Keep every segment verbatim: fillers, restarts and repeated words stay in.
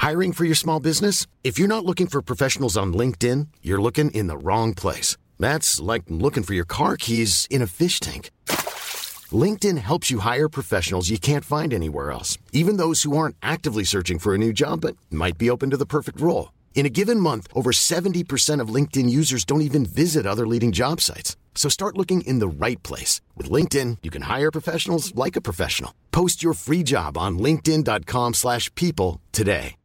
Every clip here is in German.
Hiring for your small business? If you're not looking for professionals on LinkedIn, you're looking in the wrong place. That's like looking for your car keys in a fish tank. LinkedIn helps you hire professionals you can't find anywhere else, even those who aren't actively searching for a new job but might be open to the perfect role. In a given month, over seventy percent of LinkedIn users don't even visit other leading job sites. So start looking in the right place. With LinkedIn, you can hire professionals like a professional. Post your free job on linkedin dot com slash people today.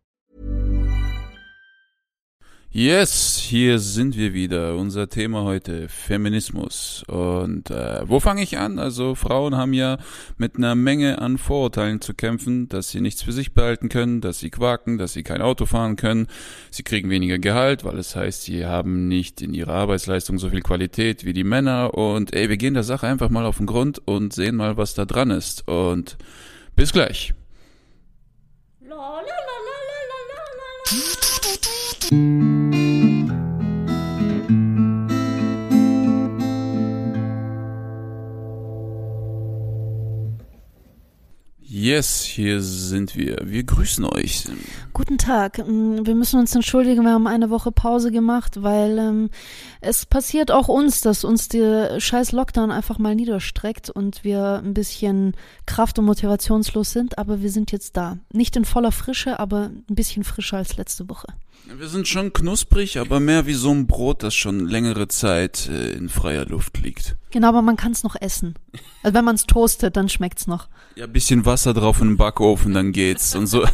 Yes, hier sind wir wieder. Unser Thema heute, Feminismus. Und äh, wo fange ich an? Also Frauen haben ja mit einer Menge an Vorurteilen zu kämpfen, dass sie nichts für sich behalten können, dass sie quaken, dass sie kein Auto fahren können. Sie kriegen weniger Gehalt, weil es heißt, sie haben nicht in ihrer Arbeitsleistung so viel Qualität wie die Männer. Und ey, wir gehen der Sache einfach mal auf den Grund und sehen mal, was da dran ist. Und bis gleich. La, la, la, la, la, la, la, la. Yes, hier sind wir. Wir grüßen euch. Guten Tag. Wir müssen uns entschuldigen, wir haben eine Woche Pause gemacht, weil ähm, es passiert auch uns, dass uns der scheiß Lockdown einfach mal niederstreckt und wir ein bisschen kraft- und motivationslos sind, aber wir sind jetzt da. Nicht in voller Frische, aber ein bisschen frischer als letzte Woche. Wir sind schon knusprig, aber mehr wie so ein Brot, das schon längere Zeit äh, in freier Luft liegt. Genau, aber man kann es noch essen. Also wenn man es toastet, dann schmeckt's noch. Ja, ein bisschen Wasser drauf in den Backofen, dann geht's und so.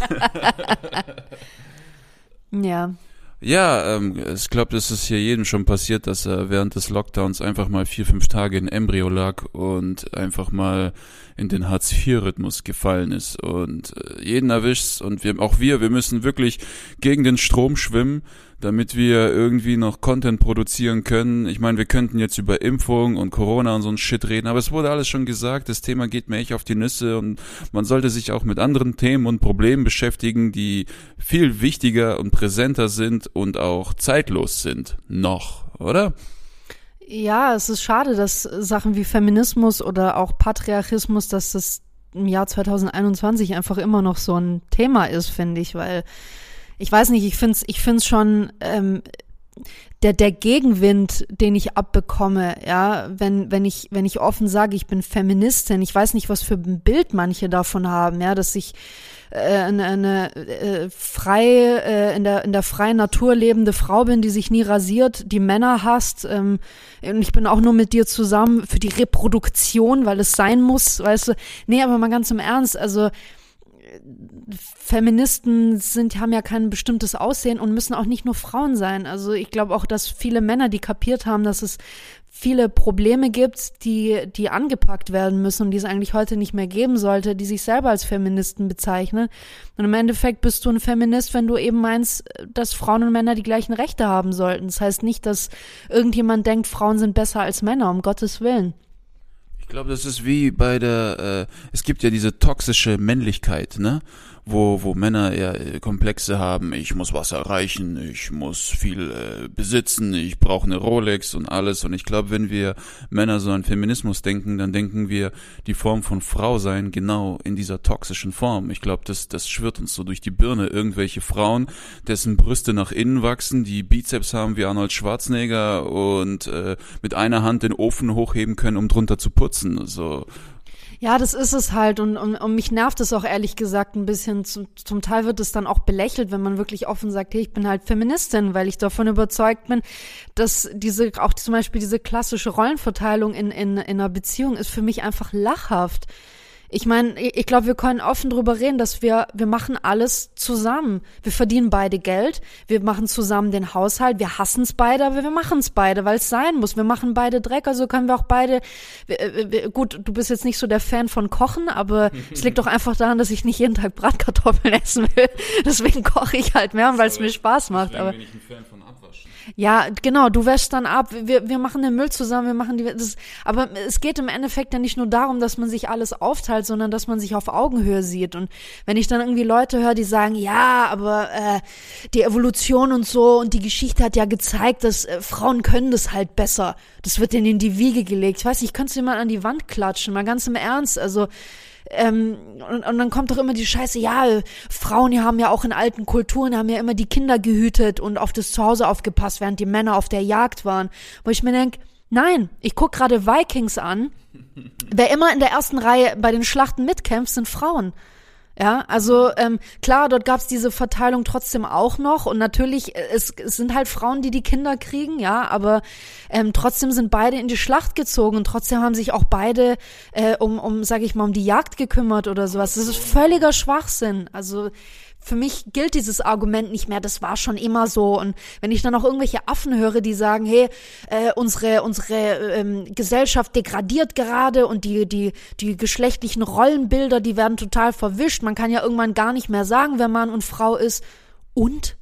Ja. Ja, ähm, ich glaube, das ist hier jedem schon passiert, dass er während des Lockdowns einfach mal vier, fünf Tage in Embryo lag und einfach mal in den Hartz vier Rhythmus gefallen ist und äh, jeden erwischt's und wir, auch wir, wir müssen wirklich gegen den Strom schwimmen, damit wir irgendwie noch Content produzieren können. Ich meine, wir könnten jetzt über Impfung und Corona und so ein Shit reden, aber es wurde alles schon gesagt, das Thema geht mir echt auf die Nüsse und man sollte sich auch mit anderen Themen und Problemen beschäftigen, die viel wichtiger und präsenter sind und auch zeitlos sind. Noch, oder? Ja, es ist schade, dass Sachen wie Feminismus oder auch Patriarchismus, dass das im Jahr zwanzig einundzwanzig einfach immer noch so ein Thema ist, finde ich, weil ich weiß nicht, ich find's, ich find's schon ähm, der der Gegenwind, den ich abbekomme, ja, wenn wenn ich wenn ich offen sage, ich bin Feministin, ich weiß nicht, was für ein Bild manche davon haben, ja, dass ich äh, eine, eine äh, frei äh, in der in der freien Natur lebende Frau bin, die sich nie rasiert, die Männer hasst, ähm, und ich bin auch nur mit dir zusammen für die Reproduktion, weil es sein muss, weißt du? Nee, aber mal ganz im Ernst, also Feministen sind, haben ja kein bestimmtes Aussehen und müssen auch nicht nur Frauen sein. Also ich glaube auch, dass viele Männer, die kapiert haben, dass es viele Probleme gibt, die, die angepackt werden müssen und die es eigentlich heute nicht mehr geben sollte, die sich selber als Feministen bezeichnen. Und im Endeffekt bist du ein Feminist, wenn du eben meinst, dass Frauen und Männer die gleichen Rechte haben sollten. Das heißt nicht, dass irgendjemand denkt, Frauen sind besser als Männer, um Gottes Willen. Ich glaube, das ist wie bei der, äh, es gibt ja diese toxische Männlichkeit, ne? Wo, wo Männer eher äh, Komplexe haben, ich muss was erreichen, ich muss viel äh, besitzen, ich brauche eine Rolex und alles. Und ich glaube, wenn wir Männer so an Feminismus denken, dann denken wir die Form von Frau sein genau in dieser toxischen Form. Ich glaube, das, das schwirrt uns so durch die Birne. Irgendwelche Frauen, dessen Brüste nach innen wachsen, die Bizeps haben wie Arnold Schwarzenegger und äh, mit einer Hand den Ofen hochheben können, um drunter zu putzen. So. Ja, das ist es halt und, und, und mich nervt es auch ehrlich gesagt ein bisschen. Zum, zum Teil wird es dann auch belächelt, wenn man wirklich offen sagt, hey, ich bin halt Feministin, weil ich davon überzeugt bin, dass diese, auch zum Beispiel diese klassische Rollenverteilung in, in, in einer Beziehung ist für mich einfach lachhaft. Ich meine, ich glaube, wir können offen drüber reden, dass wir, wir machen alles zusammen. Wir verdienen beide Geld, wir machen zusammen den Haushalt, wir hassen es beide, aber wir machen es beide, weil es sein muss. Wir machen beide Dreck, also können wir auch beide, wir, wir, gut, du bist jetzt nicht so der Fan von Kochen, aber es liegt doch einfach daran, dass ich nicht jeden Tag Bratkartoffeln essen will. Deswegen koche ich halt mehr, weil es mir Spaß macht. Deswegen aber bin ich ein Fan von Abwaschen. Ja, genau, du wäschst dann ab, wir, wir machen den Müll zusammen, wir machen die, das, aber es geht im Endeffekt ja nicht nur darum, dass man sich alles aufteilt, sondern dass man sich auf Augenhöhe sieht. Und wenn ich dann irgendwie Leute höre, die sagen, ja, aber äh, die Evolution und so und die Geschichte hat ja gezeigt, dass äh, Frauen können das halt besser. Das wird denen in die Wiege gelegt. Ich weiß nicht, kannst du jemand an die Wand klatschen, mal ganz im Ernst, also ähm, und, und dann kommt doch immer die Scheiße, ja, Frauen, die haben ja auch in alten Kulturen, die haben ja immer die Kinder gehütet und auf das Zuhause aufgepasst, während die Männer auf der Jagd waren. Wo ich mir denke, nein, ich guck gerade Vikings an, wer immer in der ersten Reihe bei den Schlachten mitkämpft, sind Frauen. Ja, also ähm, klar, dort gab's diese Verteilung trotzdem auch noch und natürlich, es, es sind halt Frauen, die die Kinder kriegen, ja, aber ähm, trotzdem sind beide in die Schlacht gezogen und trotzdem haben sich auch beide äh, um, um, sag ich mal, um die Jagd gekümmert oder sowas. Das ist völliger Schwachsinn. Also für mich gilt dieses Argument nicht mehr, das war schon immer so. Und wenn ich dann auch irgendwelche Affen höre, die sagen, hey, äh, unsere unsere ähm, Gesellschaft degradiert gerade und die die die geschlechtlichen Rollenbilder, die werden total verwischt. Man kann ja irgendwann gar nicht mehr sagen, wer Mann und Frau ist. Und?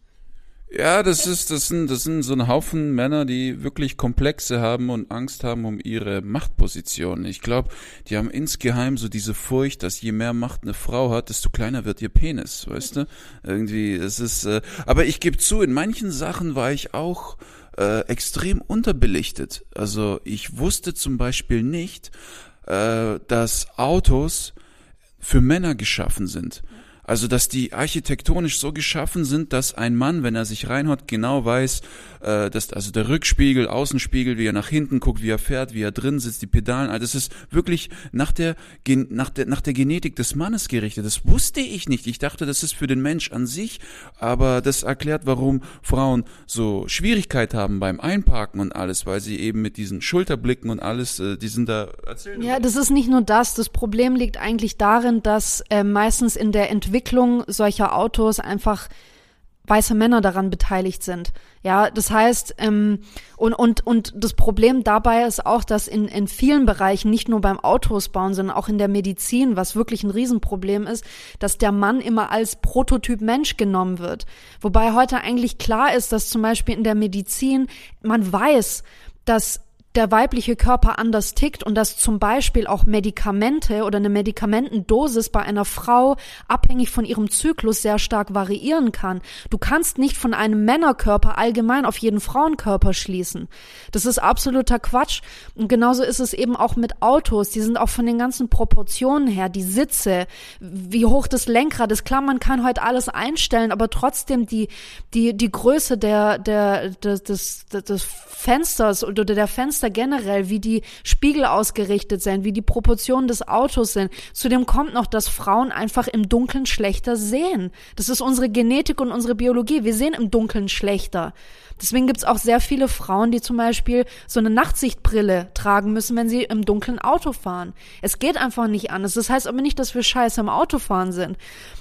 Ja, das ist, das sind, das sind so ein Haufen Männer, die wirklich Komplexe haben und Angst haben um ihre Machtposition. Ich glaube, die haben insgeheim so diese Furcht, dass je mehr Macht eine Frau hat, desto kleiner wird ihr Penis, weißt du? Irgendwie, es ist, äh, aber ich gebe zu, in manchen Sachen war ich auch äh, extrem unterbelichtet. Also ich wusste zum Beispiel nicht, äh, dass Autos für Männer geschaffen sind. Also, dass die architektonisch so geschaffen sind, dass ein Mann, wenn er sich reinhaut, genau weiß, äh, dass also der Rückspiegel, Außenspiegel, wie er nach hinten guckt, wie er fährt, wie er drin sitzt, die Pedalen, also das ist wirklich nach der, nach der, nach der Genetik des Mannes gerichtet. Das wusste ich nicht. Ich dachte, das ist für den Mensch an sich, aber das erklärt, warum Frauen so Schwierigkeit haben beim Einparken und alles, weil sie eben mit diesen Schulterblicken und alles, äh, die sind da, erzählen. Ja, das ist nicht nur das. Das Problem liegt eigentlich darin, dass äh, meistens in der Entwicklung Entwicklung solcher Autos einfach weiße Männer daran beteiligt sind. Ja, das heißt, ähm, und, und, und das Problem dabei ist auch, dass in, in vielen Bereichen, nicht nur beim Autos bauen, sondern auch in der Medizin, was wirklich ein Riesenproblem ist, dass der Mann immer als Prototyp Mensch genommen wird. Wobei heute eigentlich klar ist, dass zum Beispiel in der Medizin man weiß, dass der weibliche Körper anders tickt und dass zum Beispiel auch Medikamente oder eine Medikamentendosis bei einer Frau abhängig von ihrem Zyklus sehr stark variieren kann. Du kannst nicht von einem Männerkörper allgemein auf jeden Frauenkörper schließen. Das ist absoluter Quatsch. Und genauso ist es eben auch mit Autos. Die sind auch von den ganzen Proportionen her, die Sitze, wie hoch das Lenkrad ist. Klar, man kann heute alles einstellen, aber trotzdem die die die Größe der der des des, des Fensters oder der Fenster generell, wie die Spiegel ausgerichtet sind, wie die Proportionen des Autos sind. Zudem kommt noch, dass Frauen einfach im Dunkeln schlechter sehen. Das ist unsere Genetik und unsere Biologie. Wir sehen im Dunkeln schlechter. Deswegen gibt's auch sehr viele Frauen, die zum Beispiel so eine Nachtsichtbrille tragen müssen, wenn sie im dunklen Auto fahren. Es geht einfach nicht anders. Das heißt aber nicht, dass wir scheiße im Autofahren sind.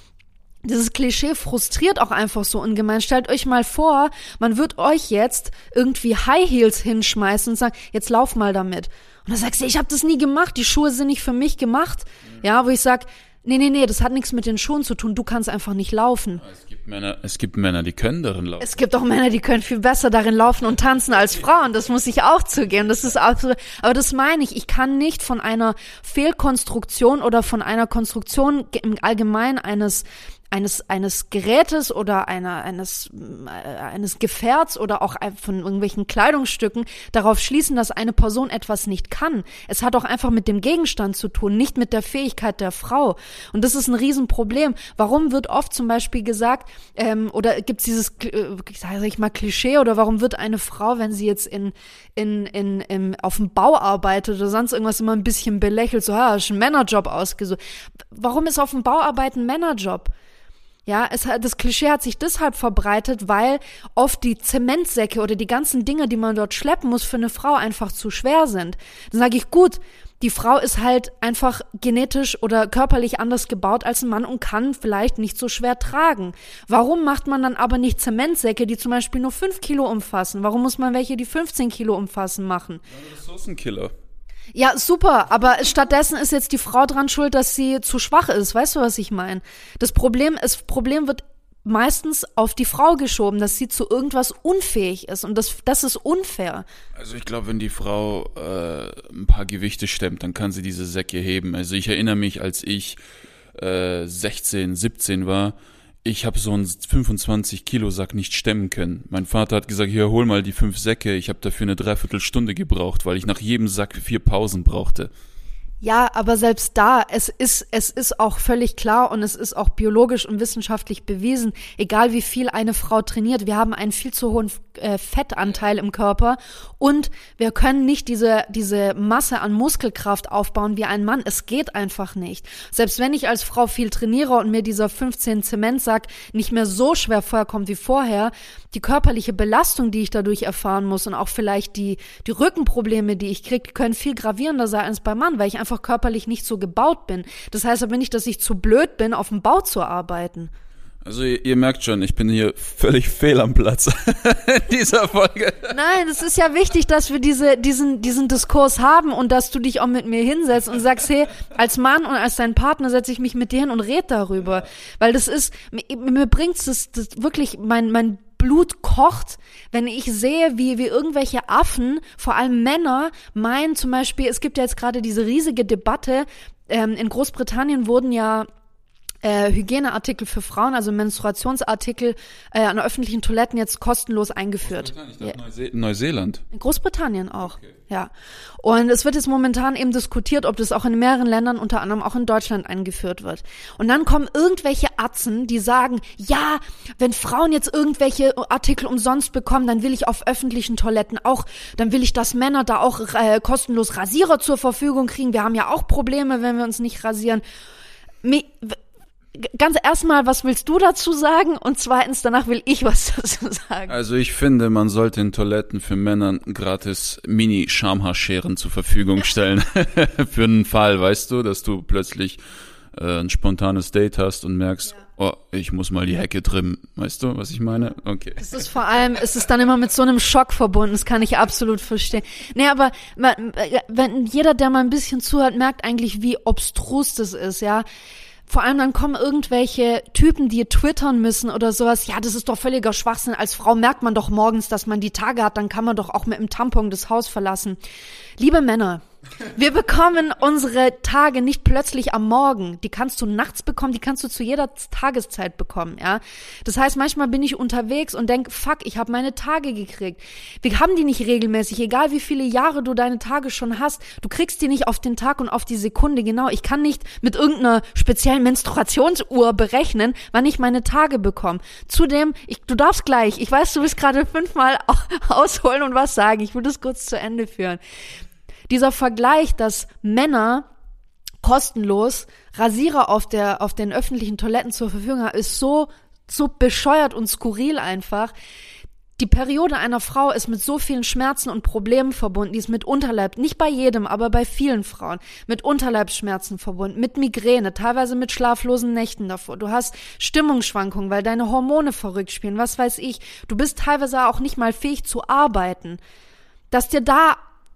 Dieses Klischee frustriert auch einfach so ungemein. Stellt euch mal vor, man wird euch jetzt irgendwie High Heels hinschmeißen und sagen, jetzt lauf mal damit. Und dann sagst du, ich habe das nie gemacht, die Schuhe sind nicht für mich gemacht. Ja, wo ich sag, nee, nee, nee, das hat nichts mit den Schuhen zu tun, du kannst einfach nicht laufen. Es gibt Männer, es gibt Männer, die können darin laufen. Es gibt auch Männer, die können viel besser darin laufen und tanzen als Frauen, das muss ich auch zugeben. Das ist absolut, aber das meine ich, ich kann nicht von einer Fehlkonstruktion oder von einer Konstruktion im Allgemeinen eines eines eines Gerätes oder einer eines äh, eines Gefährts oder auch von irgendwelchen Kleidungsstücken darauf schließen, dass eine Person etwas nicht kann. Es hat auch einfach mit dem Gegenstand zu tun, nicht mit der Fähigkeit der Frau. Und das ist ein Riesenproblem. Warum wird oft zum Beispiel gesagt, ähm, oder gibt es dieses, äh, sag ich mal, Klischee, oder warum wird eine Frau, wenn sie jetzt in in in im, auf dem Bau arbeitet oder sonst irgendwas, immer ein bisschen belächelt, so, ja, ist ein Männerjob ausgesucht. Warum ist auf dem Bauarbeiten ein Männerjob? Ja, es hat, das Klischee hat sich deshalb verbreitet, weil oft die Zementsäcke oder die ganzen Dinge, die man dort schleppen muss, für eine Frau einfach zu schwer sind. Dann sage ich, gut, die Frau ist halt einfach genetisch oder körperlich anders gebaut als ein Mann und kann vielleicht nicht so schwer tragen. Warum macht man dann aber nicht Zementsäcke, die zum Beispiel nur fünf Kilo umfassen? Warum muss man welche, die fünfzehn Kilo umfassen, machen? Ja, Ressourcenkiller. Ja, super, aber stattdessen ist jetzt die Frau dran schuld, dass sie zu schwach ist. Weißt du, was ich meine? Das Problem ist, Problem wird meistens auf die Frau geschoben, dass sie zu irgendwas unfähig ist, und das das ist unfair. Also ich glaube, wenn die Frau äh, ein paar Gewichte stemmt, dann kann sie diese Säcke heben. Also ich erinnere mich, als ich äh, sechzehn, siebzehn war, ich habe so einen fünfundzwanzig Kilo Sack nicht stemmen können. Mein Vater hat gesagt, hier, hol mal die fünf Säcke. Ich habe dafür eine Dreiviertelstunde gebraucht, weil ich nach jedem Sack vier Pausen brauchte. Ja, aber selbst da, es ist, es ist auch völlig klar und es ist auch biologisch und wissenschaftlich bewiesen, egal wie viel eine Frau trainiert, wir haben einen viel zu hohen äh, Fettanteil im Körper und wir können nicht diese, diese Masse an Muskelkraft aufbauen wie ein Mann. Es geht einfach nicht. Selbst wenn ich als Frau viel trainiere und mir dieser fünfzehn Zementsack nicht mehr so schwer vorkommt wie vorher, die körperliche Belastung, die ich dadurch erfahren muss und auch vielleicht die, die Rückenprobleme, die ich kriege, können viel gravierender sein als beim Mann, weil ich einfach körperlich nicht so gebaut bin. Das heißt aber nicht, dass ich zu blöd bin, auf dem Bau zu arbeiten. Also ihr, ihr merkt schon, ich bin hier völlig fehl am Platz in dieser Folge. Nein, es ist ja wichtig, dass wir diese, diesen, diesen Diskurs haben und dass du dich auch mit mir hinsetzt und sagst, hey, als Mann und als dein Partner setze ich mich mit dir hin und rede darüber. Weil das ist, mir, mir bringt's das, das wirklich, mein, mein Blut kocht, wenn ich sehe, wie, wie irgendwelche Affen, vor allem Männer, meinen zum Beispiel, es gibt ja jetzt gerade diese riesige Debatte, ähm, in Großbritannien wurden ja Äh, Hygieneartikel für Frauen, also Menstruationsartikel äh, an öffentlichen Toiletten jetzt kostenlos eingeführt. Ich dachte, ja. Neuse- Neuseeland. In Großbritannien auch, okay. Ja. Und es wird jetzt momentan eben diskutiert, ob das auch in mehreren Ländern, unter anderem auch in Deutschland, eingeführt wird. Und dann kommen irgendwelche Atzen, die sagen, ja, wenn Frauen jetzt irgendwelche Artikel umsonst bekommen, dann will ich auf öffentlichen Toiletten auch, dann will ich, dass Männer da auch äh, kostenlos Rasierer zur Verfügung kriegen. Wir haben ja auch Probleme, wenn wir uns nicht rasieren. Mi- Ganz erstmal, was willst du dazu sagen? Und zweitens, danach will ich was dazu sagen. Also ich finde, man sollte in Toiletten für Männer gratis Mini-Schamhaarscheren zur Verfügung stellen. Für einen Fall, weißt du, dass du plötzlich äh, ein spontanes Date hast und merkst, ja. oh, ich muss mal die Hecke trimmen. Weißt du, was ich meine? Okay. Es ist vor allem, es ist dann immer mit so einem Schock verbunden. Das kann ich absolut verstehen. Nee, aber man, wenn jeder, der mal ein bisschen zuhört, merkt eigentlich, wie obstrus das ist, ja. Vor allem dann kommen irgendwelche Typen, die twittern müssen oder sowas. Ja, das ist doch völliger Schwachsinn. Als Frau merkt man doch morgens, dass man die Tage hat. Dann kann man doch auch mit dem Tampon das Haus verlassen. Liebe Männer, wir bekommen unsere Tage nicht plötzlich am Morgen. Die kannst du nachts bekommen, die kannst du zu jeder Tageszeit bekommen, ja. Das heißt, manchmal bin ich unterwegs und denk, fuck, ich habe meine Tage gekriegt. Wir haben die nicht regelmäßig, egal wie viele Jahre du deine Tage schon hast. Du kriegst die nicht auf den Tag und auf die Sekunde, genau. Ich kann nicht mit irgendeiner speziellen Menstruationsuhr berechnen, wann ich meine Tage bekomme. Zudem, ich, du darfst gleich, ich weiß, du willst gerade fünfmal ausholen und was sagen. Ich will das kurz zu Ende führen. Dieser Vergleich, dass Männer kostenlos Rasierer auf der, auf den öffentlichen Toiletten zur Verfügung haben, ist so, so bescheuert und skurril einfach. Die Periode einer Frau ist mit so vielen Schmerzen und Problemen verbunden, die ist mit Unterleib, nicht bei jedem, aber bei vielen Frauen, mit Unterleibsschmerzen verbunden, mit Migräne, teilweise mit schlaflosen Nächten davor. Du hast Stimmungsschwankungen, weil deine Hormone verrückt spielen, was weiß ich. Du bist teilweise auch nicht mal fähig zu arbeiten. Dass dir da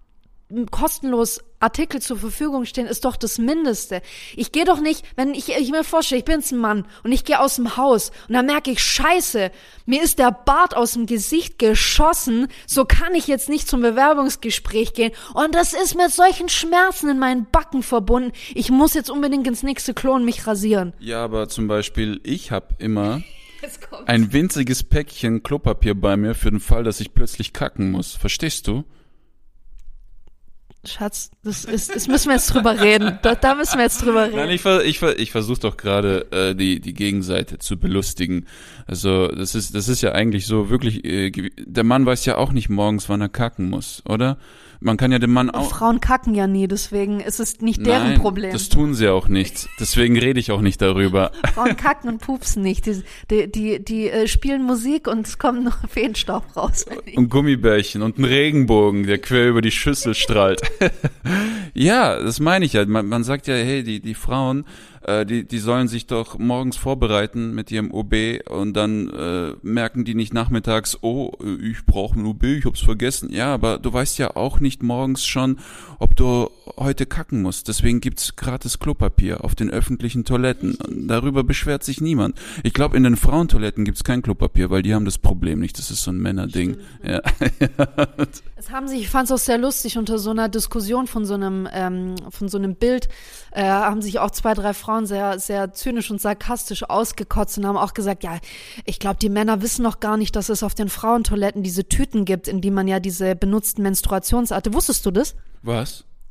kostenlos Artikel zur Verfügung stehen, ist doch das Mindeste. Ich gehe doch nicht, wenn ich, ich mir vorstelle, ich bin jetzt ein Mann und ich gehe aus dem Haus und dann merke ich, scheiße, mir ist der Bart aus dem Gesicht geschossen, so kann ich jetzt nicht zum Bewerbungsgespräch gehen und das ist mit solchen Schmerzen in meinen Backen verbunden. Ich muss jetzt unbedingt ins nächste Klo und mich rasieren. Ja, aber zum Beispiel, ich habe immer ein winziges Päckchen Klopapier bei mir für den Fall, dass ich plötzlich kacken muss. Verstehst du? Schatz, das ist, das müssen wir jetzt drüber reden. Da, da müssen wir jetzt drüber reden. Nein, ich, ich, ich versuche doch gerade äh, die die Gegenseite zu belustigen. Also das ist das ist ja eigentlich so wirklich. Äh, der Mann weiß ja auch nicht morgens, wann er kacken muss, oder? Man kann ja dem Mann auch. Frauen kacken ja nie, deswegen ist es nicht deren Nein, Problem. Das tun sie auch nicht. Deswegen rede ich auch nicht darüber. Frauen kacken und pupsen nicht. Die die die, die äh, spielen Musik und es kommt noch Feenstaub raus. Und Gummibärchen und ein Regenbogen, der quer über die Schüssel strahlt. Ja, das meine ich ja. Man, man sagt ja, hey, die die Frauen, äh, die die sollen sich doch morgens vorbereiten mit ihrem O B und dann äh, merken die nicht nachmittags, oh, ich brauche ein O B, ich hab's vergessen. Ja, aber du weißt ja auch nicht morgens schon, ob du heute kacken musst. Deswegen gibt's gratis Klopapier auf den öffentlichen Toiletten. Und darüber beschwert sich niemand. Ich glaube, in den Frauentoiletten gibt's kein Klopapier, weil die haben das Problem nicht. Das ist so ein Männerding. Ja. Es haben sich, ich fand es auch sehr lustig, unter so einer Diskussion von so einem, ähm, von so einem Bild, äh, haben sich auch zwei, drei Frauen sehr, sehr zynisch und sarkastisch ausgekotzt und haben auch gesagt, ja, ich glaube, die Männer wissen noch gar nicht, dass es auf den Frauentoiletten diese Tüten gibt, in die man ja diese benutzten Menstruationsartikel, wusstest du das? Was?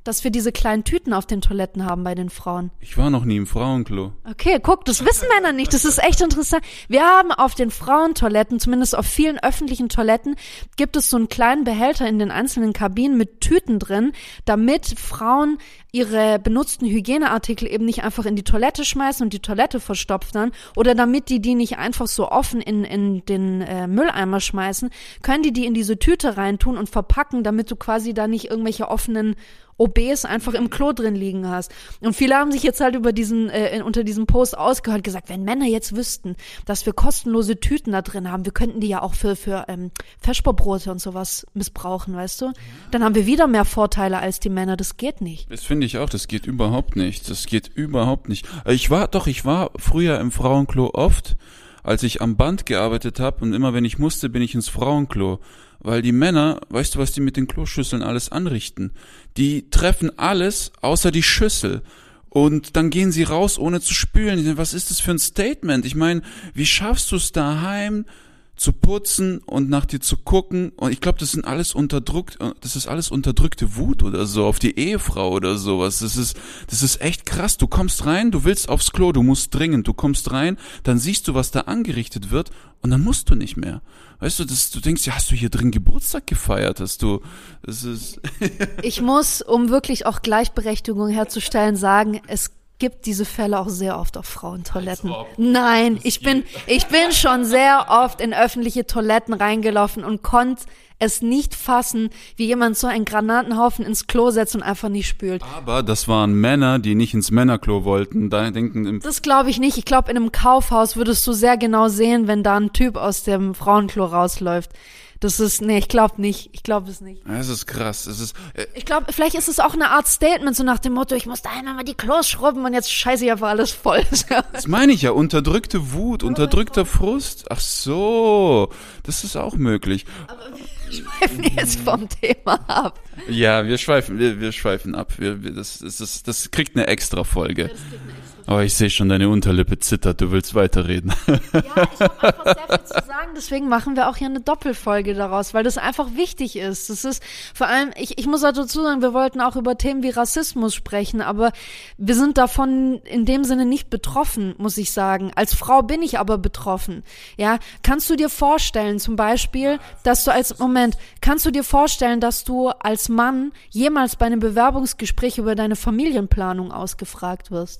dass wir diese kleinen Tüten auf den Toiletten haben bei den Frauen. Ich war noch nie im Frauenklo. Okay, guck, das wissen Männer nicht. Das ist echt interessant. Wir haben auf den Frauentoiletten, zumindest auf vielen öffentlichen Toiletten, gibt es so einen kleinen Behälter in den einzelnen Kabinen mit Tüten drin, damit Frauen ihre benutzten Hygieneartikel eben nicht einfach in die Toilette schmeißen und die Toilette verstopft dann, oder damit die die nicht einfach so offen in in den äh, Mülleimer schmeißen, können die die in diese Tüte reintun und verpacken, damit du quasi da nicht irgendwelche offenen O Bs einfach im Klo drin liegen hast. Und viele haben sich jetzt halt über diesen äh, unter diesem Post ausgehört, gesagt, wenn Männer jetzt wüssten, dass wir kostenlose Tüten da drin haben, wir könnten die ja auch für für ähm, Vesperbrote und sowas missbrauchen, weißt du? Dann haben wir wieder mehr Vorteile als die Männer, das geht nicht. Das finde ich auch, das geht überhaupt nicht. Das geht überhaupt nicht. Ich war, doch, ich war früher im Frauenklo oft, als ich am Band gearbeitet habe, und immer wenn ich musste, bin ich ins Frauenklo. Weil die Männer, weißt du, was die mit den Kloschüsseln alles anrichten? Die treffen alles außer die Schüssel. Und dann gehen sie raus, ohne zu spülen. Was ist das für ein Statement? Ich meine, wie schaffst du es daheim zu putzen und nach dir zu gucken? Und ich glaube, das sind alles unterdrückt, das ist alles unterdrückte Wut oder so auf die Ehefrau oder sowas. Das ist, das ist echt krass. Du kommst rein, du willst aufs Klo, du musst dringend, du kommst rein, dann siehst du, was da angerichtet wird, und dann musst du nicht mehr. Weißt du, das, du denkst, ja, hast du hier drin Geburtstag gefeiert? Hast du, das ist. Ich muss, um wirklich auch Gleichberechtigung herzustellen, sagen, es gibt diese Fälle auch sehr oft auf Frauentoiletten. Nein, ich bin, ich bin schon sehr oft in öffentliche Toiletten reingelaufen und konnte es nicht fassen, wie jemand so einen Granatenhaufen ins Klo setzt und einfach nicht spült. Aber das waren Männer, die nicht ins Männerklo wollten. Da denken im Das glaube ich nicht. Ich glaube, in einem Kaufhaus würdest du sehr genau sehen, wenn da ein Typ aus dem Frauenklo rausläuft. Das ist, nee, ich glaube nicht. Ich glaube es nicht. Das ist krass. Das ist, äh ich glaube, vielleicht ist es auch eine Art Statement, so nach dem Motto, ich muss da einmal mal die Klos schrubben und jetzt scheiße ich einfach alles voll. Das meine ich ja, unterdrückte Wut, unterdrückter Frust. Ach so, das ist auch möglich. Aber wir schweifen jetzt vom Thema ab. Ja, wir schweifen, wir, wir schweifen ab. Wir, wir, das, das, das, das kriegt eine extra Folge. Aber ich sehe schon, deine Unterlippe zittert, du willst weiterreden. Ja, ich habe einfach sehr viel zu sagen, deswegen machen wir auch hier eine Doppelfolge daraus, weil das einfach wichtig ist. Das ist vor allem, ich, ich muss auch dazu sagen, wir wollten auch über Themen wie Rassismus sprechen, aber wir sind davon in dem Sinne nicht betroffen, muss ich sagen. Als Frau bin ich aber betroffen. Ja, kannst du dir vorstellen, zum Beispiel, dass du als, Moment, kannst du dir vorstellen, dass du als Mann jemals bei einem Bewerbungsgespräch über deine Familienplanung ausgefragt wirst?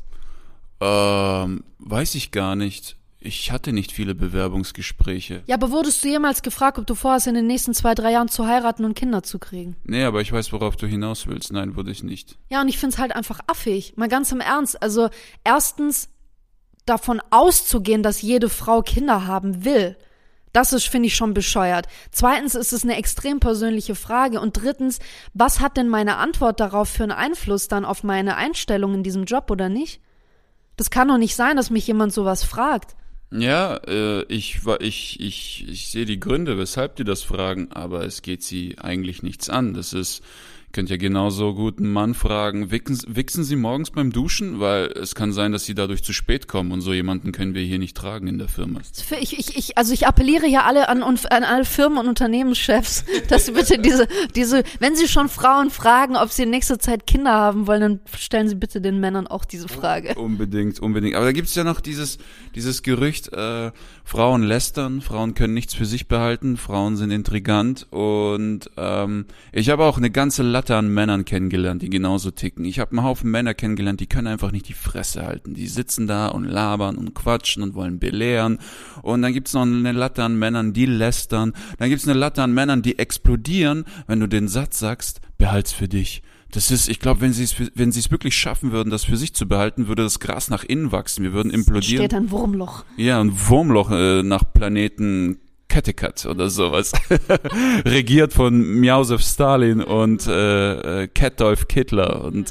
Ähm, weiß ich gar nicht. Ich hatte nicht viele Bewerbungsgespräche. Ja, aber wurdest du jemals gefragt, ob du vorhast, in den nächsten zwei, drei Jahren zu heiraten und Kinder zu kriegen? Nee, aber ich weiß, worauf du hinaus willst. Nein, wurde ich nicht. Ja, und ich find's halt einfach affig. Mal ganz im Ernst. Also, erstens davon auszugehen, dass jede Frau Kinder haben will. Das ist, finde ich, schon bescheuert. Zweitens ist es eine extrem persönliche Frage. Und drittens, was hat denn meine Antwort darauf für einen Einfluss dann auf meine Einstellung in diesem Job oder nicht? Das kann doch nicht sein, dass mich jemand sowas fragt. Ja, äh, ich, ich, ich, ich sehe die Gründe, weshalb die das fragen, aber es geht sie eigentlich nichts an. Das ist, könnt ja genauso gut einen Mann fragen, wichsen, wichsen Sie morgens beim Duschen? Weil es kann sein, dass Sie dadurch zu spät kommen, und so jemanden können wir hier nicht tragen in der Firma. Ich, ich, ich, also ich appelliere hier alle an, an alle Firmen- und Unternehmenschefs, dass sie bitte diese, diese, wenn Sie schon Frauen fragen, ob sie in nächster Zeit Kinder haben wollen, dann stellen Sie bitte den Männern auch diese Frage. Unbedingt, unbedingt. Aber da gibt's ja noch dieses, dieses Gerücht, äh, Frauen lästern, Frauen können nichts für sich behalten, Frauen sind intrigant, und ähm, ich habe auch eine ganze Latte an Männern kennengelernt, die genauso ticken. Ich habe einen Haufen Männer kennengelernt, die können einfach nicht die Fresse halten. Die sitzen da und labern und quatschen und wollen belehren. Und dann gibt's noch eine Latte an Männern, die lästern. Dann gibt's eine Latte an Männern, die explodieren, wenn du den Satz sagst, behalt's für dich. Das ist, ich glaube, wenn sie es, wenn sie es wirklich schaffen würden, das für sich zu behalten, würde das Gras nach innen wachsen. Wir würden implodieren. Steht ein Wurmloch. Ja, ein Wurmloch äh, nach Planeten Kattegat oder sowas. Regiert von Miausef Stalin und äh, äh, Katdolf Hitler und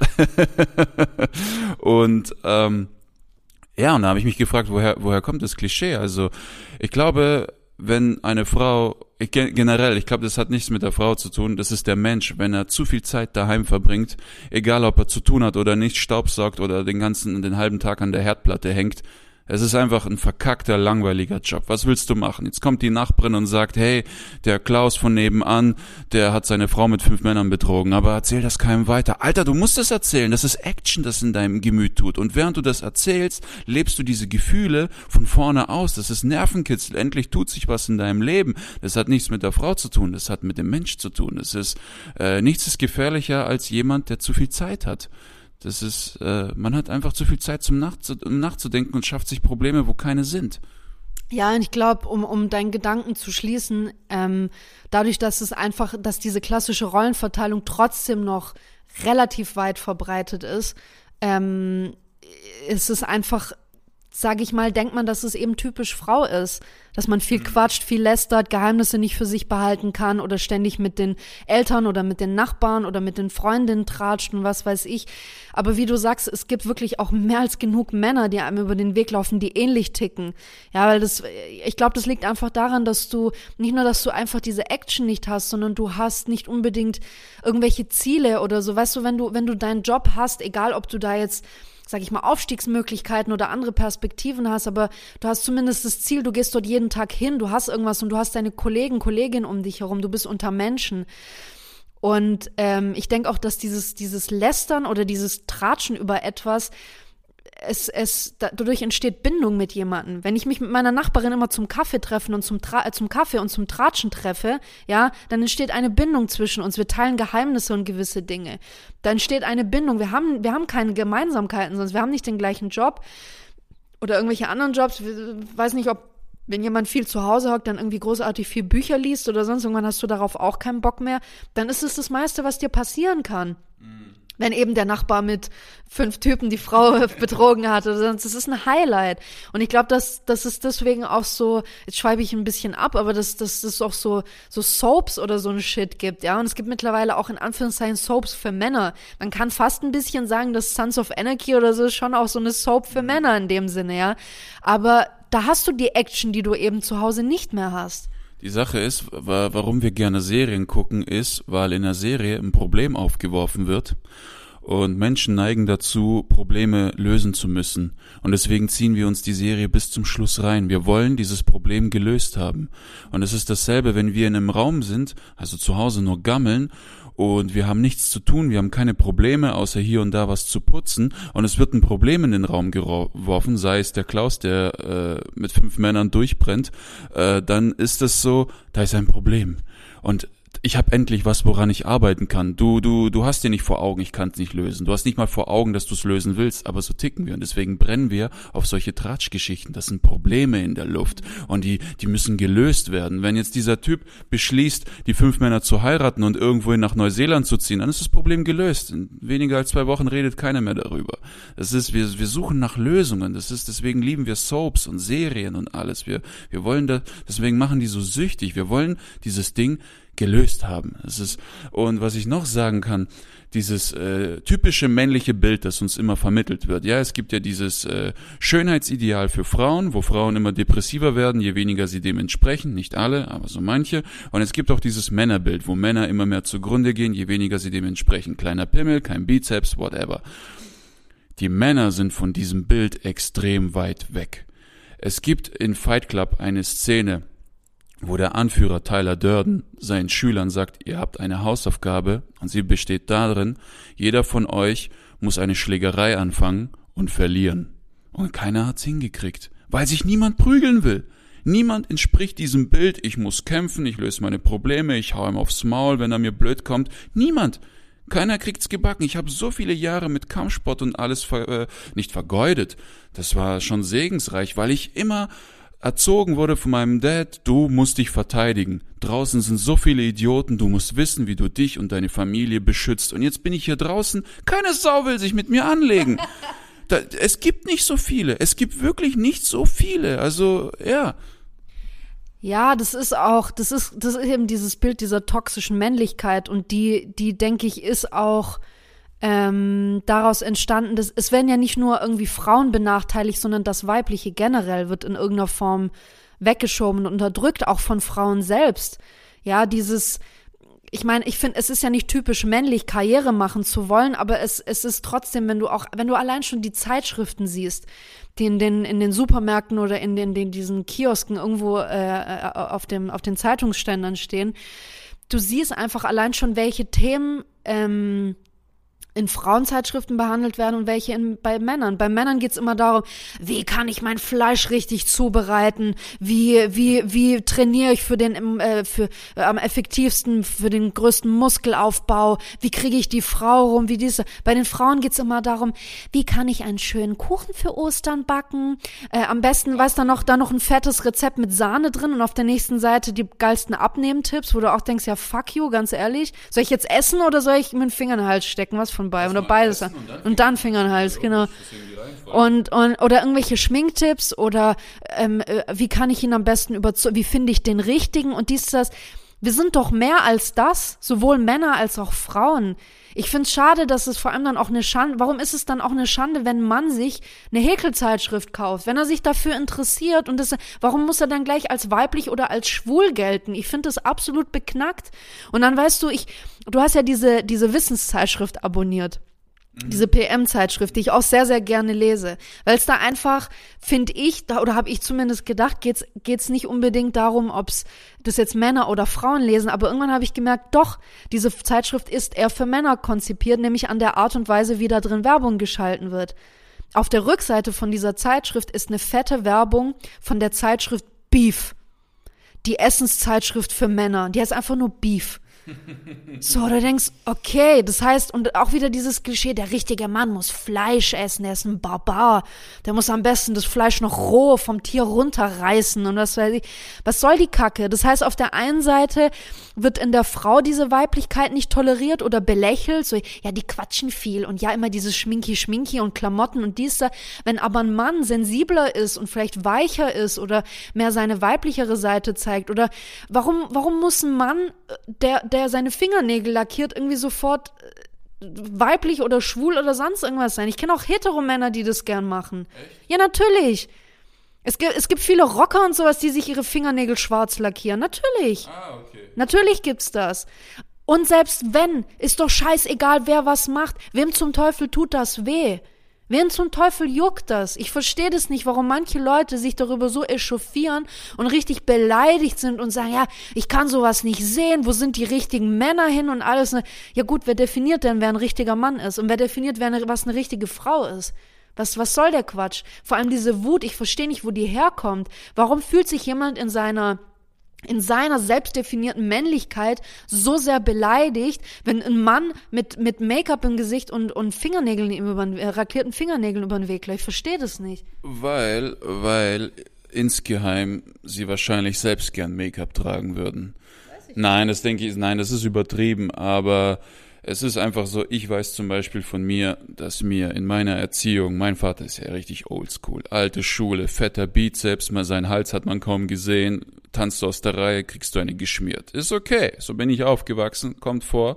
und ähm, ja, und da habe ich mich gefragt, woher woher kommt das Klischee? Also ich glaube, wenn eine Frau, ich, generell, ich glaube, das hat nichts mit der Frau zu tun, das ist der Mensch, wenn er zu viel Zeit daheim verbringt, egal ob er zu tun hat oder nicht, staubsaugt oder den ganzen, den halben Tag an der Herdplatte hängt, Es ist einfach ein verkackter, langweiliger Job. Was willst du machen? Jetzt kommt die Nachbarin und sagt, hey, der Klaus von nebenan, der hat seine Frau mit fünf Männern betrogen, aber erzähl das keinem weiter. Alter, du musst das erzählen. Das ist Action, das in deinem Gemüt tut. Und während du das erzählst, lebst du diese Gefühle von vorne aus. Das ist Nervenkitzel. Endlich tut sich was in deinem Leben. Das hat nichts mit der Frau zu tun. Das hat mit dem Mensch zu tun. Das ist, äh, nichts ist gefährlicher als jemand, der zu viel Zeit hat. Das ist, äh, man hat einfach zu viel Zeit zum Nachzu- um nachzudenken und schafft sich Probleme, wo keine sind. Ja, und ich glaube, um, um deinen Gedanken zu schließen, ähm, dadurch, dass es einfach, dass diese klassische Rollenverteilung trotzdem noch relativ weit verbreitet ist, ähm, ist es einfach, sage ich mal, denkt man, dass es eben typisch Frau ist, dass man viel quatscht, viel lästert, Geheimnisse nicht für sich behalten kann oder ständig mit den Eltern oder mit den Nachbarn oder mit den Freundinnen tratscht und was weiß ich. Aber wie du sagst, es gibt wirklich auch mehr als genug Männer, die einem über den Weg laufen, die ähnlich ticken. Ja, weil das, ich glaube, das liegt einfach daran, dass du, nicht nur, dass du einfach diese Action nicht hast, sondern du hast nicht unbedingt irgendwelche Ziele oder so. Weißt du, wenn du, wenn du deinen Job hast, egal ob du da jetzt, sag ich mal, Aufstiegsmöglichkeiten oder andere Perspektiven hast, aber du hast zumindest das Ziel, du gehst dort jeden Tag hin, du hast irgendwas und du hast deine Kollegen, Kolleginnen um dich herum, du bist unter Menschen. Und ähm, ich denke auch, dass dieses, dieses Lästern oder dieses Tratschen über etwas, es, es, dadurch entsteht Bindung mit jemandem. Wenn ich mich mit meiner Nachbarin immer zum Kaffee treffen und zum, Tra- äh, zum Kaffee und zum Tratschen treffe, ja, dann entsteht eine Bindung zwischen uns. Wir teilen Geheimnisse und gewisse Dinge. Da entsteht eine Bindung. Wir haben, wir haben keine Gemeinsamkeiten, sonst wir haben nicht den gleichen Job oder irgendwelche anderen Jobs. Ich weiß nicht, ob, wenn jemand viel zu Hause hockt, dann irgendwie großartig viel Bücher liest oder sonst irgendwann hast du darauf auch keinen Bock mehr, dann ist es das meiste, was dir passieren kann. Mhm. Wenn eben der Nachbar mit fünf Typen die Frau betrogen hat oder sonst, das ist ein Highlight. Und ich glaube, dass das ist deswegen auch so, jetzt schweife ich ein bisschen ab, aber dass dass es auch so so Soaps oder so ein Shit gibt, ja. Und es gibt mittlerweile auch in Anführungszeichen Soaps für Männer. Man kann fast ein bisschen sagen, dass Sons of Anarchy oder so ist schon auch so eine Soap für Männer in dem Sinne, ja. Aber da hast du die Action, die du eben zu Hause nicht mehr hast. Die Sache ist, warum wir gerne Serien gucken, ist, weil in der Serie ein Problem aufgeworfen wird und Menschen neigen dazu, Probleme lösen zu müssen. Und deswegen ziehen wir uns die Serie bis zum Schluss rein. Wir wollen dieses Problem gelöst haben. Und es ist dasselbe, wenn wir in einem Raum sind, also zu Hause nur gammeln, und wir haben nichts zu tun, wir haben keine Probleme, außer hier und da was zu putzen, und es wird ein Problem in den Raum geworfen, sei es der Klaus, der äh, mit fünf Männern durchbrennt, äh, dann ist es so, da ist ein Problem. Und ich habe endlich was, woran ich arbeiten kann. Du, du, du hast dir nicht vor Augen, ich kann es nicht lösen. Du hast nicht mal vor Augen, dass du es lösen willst, aber so ticken wir. Und deswegen brennen wir auf solche Tratschgeschichten. Das sind Probleme in der Luft und die, die müssen gelöst werden. Wenn jetzt dieser Typ beschließt, die fünf Männer zu heiraten und irgendwohin nach Neuseeland zu ziehen, dann ist das Problem gelöst. In weniger als zwei Wochen redet keiner mehr darüber. Das ist, wir, wir suchen nach Lösungen. Das ist, deswegen lieben wir Soaps und Serien und alles. Wir, wir wollen da, deswegen machen die so süchtig. Wir wollen dieses Ding gelöst haben. Es ist, und was ich noch sagen kann, dieses äh, typische männliche Bild, das uns immer vermittelt wird. Ja, es gibt ja dieses äh, Schönheitsideal für Frauen, wo Frauen immer depressiver werden, je weniger sie dem entsprechen, nicht alle, aber so manche. Und es gibt auch dieses Männerbild, wo Männer immer mehr zugrunde gehen, je weniger sie dem entsprechen. Kleiner Pimmel, kein Bizeps, whatever. Die Männer sind von diesem Bild extrem weit weg. Es gibt in Fight Club eine Szene, wo der Anführer Tyler Durden seinen Schülern sagt, ihr habt eine Hausaufgabe und sie besteht darin, jeder von euch muss eine Schlägerei anfangen und verlieren. Und keiner hat's hingekriegt, weil sich niemand prügeln will. Niemand entspricht diesem Bild, ich muss kämpfen, ich löse meine Probleme, ich hau ihm aufs Maul, wenn er mir blöd kommt. Niemand. Keiner kriegt's gebacken. Ich habe so viele Jahre mit Kampfsport und alles ver- äh, nicht vergeudet. Das war schon segensreich, weil ich immer erzogen wurde von meinem Dad, du musst dich verteidigen. Draußen sind so viele Idioten, du musst wissen, wie du dich und deine Familie beschützt. Und jetzt bin ich hier draußen, keine Sau will sich mit mir anlegen. Da, es gibt nicht so viele, es gibt wirklich nicht so viele, also ja. Ja, das ist auch, das ist, das ist eben dieses Bild dieser toxischen Männlichkeit und die, die denke ich, ist auch Ähm, daraus entstanden, dass es werden ja nicht nur irgendwie Frauen benachteiligt, sondern das Weibliche generell wird in irgendeiner Form weggeschoben und unterdrückt, auch von Frauen selbst. Ja, dieses, ich meine, ich finde, es ist ja nicht typisch männlich, Karriere machen zu wollen, aber es, es ist trotzdem, wenn du auch, wenn du allein schon die Zeitschriften siehst, die in den, in den Supermärkten oder in den, den diesen Kiosken irgendwo äh, auf dem, auf den Zeitungsständern stehen, du siehst einfach allein schon, welche Themen ähm, in Frauenzeitschriften behandelt werden und welche in, bei Männern. Bei Männern geht's immer darum, wie kann ich mein Fleisch richtig zubereiten? Wie wie wie trainiere ich für den äh, für äh, am effektivsten für den größten Muskelaufbau? Wie kriege ich die Frau rum? Wie diese? Bei den Frauen geht's immer darum, wie kann ich einen schönen Kuchen für Ostern backen? Äh, am besten weiß da noch da noch ein fettes Rezept mit Sahne drin und auf der nächsten Seite die geilsten Abnehmtipps, wo du auch denkst, ja fuck you, ganz ehrlich, soll ich jetzt essen oder soll ich mir den Finger in den Hals stecken? Was von bei oder beides und dann, und dann Finger in den Hals, genau. Und, und oder irgendwelche Schminktipps oder ähm, wie kann ich ihn am besten überzeugen, wie finde ich den richtigen und dies, das. Wir sind doch mehr als das, sowohl Männer als auch Frauen. Ich find's schade, dass es vor allem dann auch eine Schande, warum ist es dann auch eine Schande, wenn ein Mann sich eine Häkelzeitschrift kauft, wenn er sich dafür interessiert und das, warum muss er dann gleich als weiblich oder als schwul gelten? Ich finde das absolut beknackt. Und dann weißt du, ich, du hast ja diese, diese Wissenszeitschrift abonniert. Diese P M-Zeitschrift, die ich auch sehr, sehr gerne lese. Weil es da einfach, finde ich, da, oder habe ich zumindest gedacht, geht's geht's nicht unbedingt darum, ob's das jetzt Männer oder Frauen lesen, aber irgendwann habe ich gemerkt, doch, diese Zeitschrift ist eher für Männer konzipiert, nämlich an der Art und Weise, wie da drin Werbung geschalten wird. Auf der Rückseite von dieser Zeitschrift ist eine fette Werbung von der Zeitschrift Beef. Die Essenszeitschrift für Männer. Die heißt einfach nur Beef. So, du denkst, okay, das heißt, und auch wieder dieses Klischee, der richtige Mann muss Fleisch essen, der ist ein Barbar, der muss am besten das Fleisch noch roh vom Tier runterreißen und was weiß ich. Was soll die Kacke? Das heißt, auf der einen Seite wird in der Frau diese Weiblichkeit nicht toleriert oder belächelt, so, ja, die quatschen viel und ja, immer dieses Schminki-Schminki und Klamotten und dies da. Wenn aber ein Mann sensibler ist und vielleicht weicher ist oder mehr seine weiblichere Seite zeigt oder warum, warum muss ein Mann, der der seine Fingernägel lackiert, irgendwie sofort äh, weiblich oder schwul oder sonst irgendwas sein. Ich kenne auch Heteromänner, die das gern machen. Echt? Ja, natürlich. Es gibt, es gibt viele Rocker und sowas, die sich ihre Fingernägel schwarz lackieren. Natürlich. Ah, okay. Natürlich gibt's das. Und selbst wenn, ist doch scheißegal, wer was macht. Wem zum Teufel tut das weh? Wen zum Teufel juckt das? Ich verstehe das nicht, warum manche Leute sich darüber so echauffieren und richtig beleidigt sind und sagen, ja, ich kann sowas nicht sehen, wo sind die richtigen Männer hin und alles. Ja gut, wer definiert denn, wer ein richtiger Mann ist? Und wer definiert, wer eine, was eine richtige Frau ist? Was, was soll der Quatsch? Vor allem diese Wut, ich verstehe nicht, wo die herkommt. Warum fühlt sich jemand in seiner in seiner selbstdefinierten Männlichkeit so sehr beleidigt, wenn ein Mann mit mit Make-up im Gesicht und und Fingernägeln über äh, raklierten Fingernägeln über den Weg läuft? Ich verstehe das nicht. Weil, weil insgeheim sie wahrscheinlich selbst gern Make-up tragen würden. Weiß ich nein, das denke ich, nein, das ist übertrieben, aber es ist einfach so, ich weiß zum Beispiel von mir, dass mir in meiner Erziehung, mein Vater ist ja richtig oldschool, alte Schule, fetter Bizeps, mal seinen Hals hat man kaum gesehen, tanzt du aus der Reihe, kriegst du eine geschmiert. Ist okay, so bin ich aufgewachsen, kommt vor.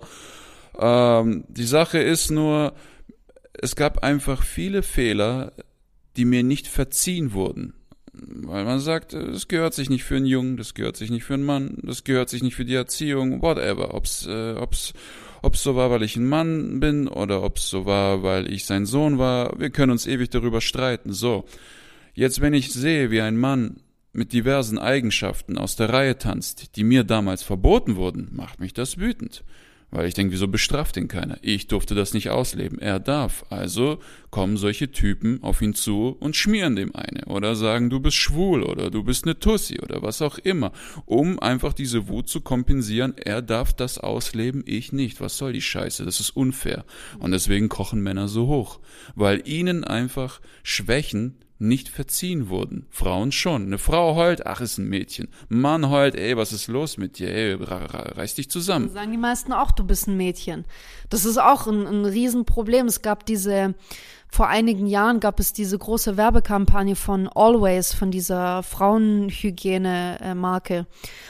Ähm, die Sache ist nur, es gab einfach viele Fehler, die mir nicht verziehen wurden. Weil man sagt, das gehört sich nicht für einen Jungen, das gehört sich nicht für einen Mann, das gehört sich nicht für die Erziehung, whatever. Ob's, äh, ob's, ob's so war, weil ich ein Mann bin oder ob's so war, weil ich sein Sohn war. Wir können uns ewig darüber streiten. So, jetzt wenn ich sehe, wie ein Mann mit diversen Eigenschaften aus der Reihe tanzt, die mir damals verboten wurden, macht mich das wütend. Weil ich denke, wieso bestraft ihn keiner? Ich durfte das nicht ausleben. Er darf. Also kommen solche Typen auf ihn zu und schmieren dem eine. Oder sagen, du bist schwul oder du bist eine Tussi oder was auch immer. Um einfach diese Wut zu kompensieren. Er darf das ausleben, ich nicht. Was soll die Scheiße? Das ist unfair. Und deswegen kochen Männer so hoch. Weil ihnen einfach Schwächen nicht verziehen wurden. Frauen schon. Eine Frau heult, ach, ist ein Mädchen. Mann heult, ey, was ist los mit dir? Ey, reiß dich zusammen. Dann sagen die meisten auch, du bist ein Mädchen. Das ist auch ein, ein Riesenproblem. Es gab diese, vor einigen Jahren gab es diese große Werbekampagne von Always, von dieser Frauenhygiene-Marke.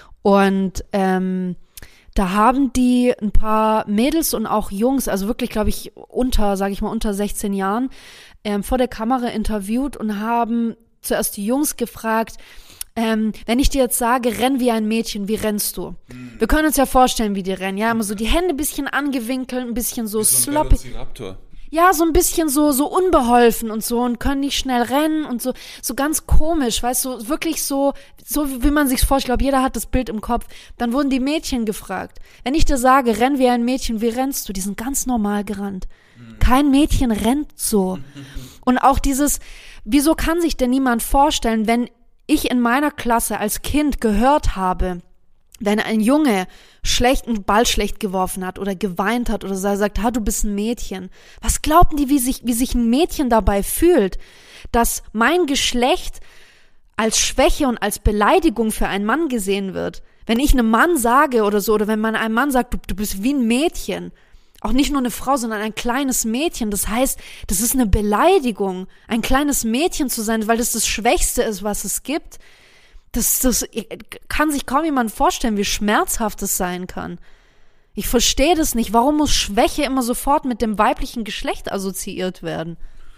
Und ähm, da haben die ein paar Mädels und auch Jungs, also wirklich, glaube ich, unter, sage ich mal, unter sechzehn Jahren, ähm, vor der Kamera interviewt und haben zuerst die Jungs gefragt, ähm, wenn ich dir jetzt sage, renn wie ein Mädchen, wie rennst du? Mhm. Wir können uns ja vorstellen, wie die rennen. Ja, immer so die Hände ein bisschen angewinkelt, ein bisschen so, so sloppy. Ja, so ein bisschen so so unbeholfen und so und können nicht schnell rennen und so so ganz komisch, weißt du, so, wirklich so so wie man sich's vorstellt. Ich glaube, jeder hat das Bild im Kopf. Dann wurden die Mädchen gefragt. Wenn ich dir sage, renn wie ein Mädchen, wie rennst du? Die sind ganz normal gerannt. Kein Mädchen rennt so. Und auch dieses, wieso kann sich denn niemand vorstellen, wenn ich in meiner Klasse als Kind gehört habe, wenn ein Junge schlechten Ball schlecht geworfen hat oder geweint hat oder sagt, ha, du bist ein Mädchen. Was glauben die, wie sich, wie sich ein Mädchen dabei fühlt, dass mein Geschlecht als Schwäche und als Beleidigung für einen Mann gesehen wird? Wenn ich einem Mann sage oder so, oder wenn man einem Mann sagt, du, du bist wie ein Mädchen, auch nicht nur eine Frau, sondern ein kleines Mädchen, das heißt, das ist eine Beleidigung, ein kleines Mädchen zu sein, weil das das Schwächste ist, was es gibt. Das, das kann sich kaum jemand vorstellen, wie schmerzhaft es sein kann. Ich verstehe das nicht. Warum muss Schwäche immer sofort mit dem weiblichen Geschlecht assoziiert werden?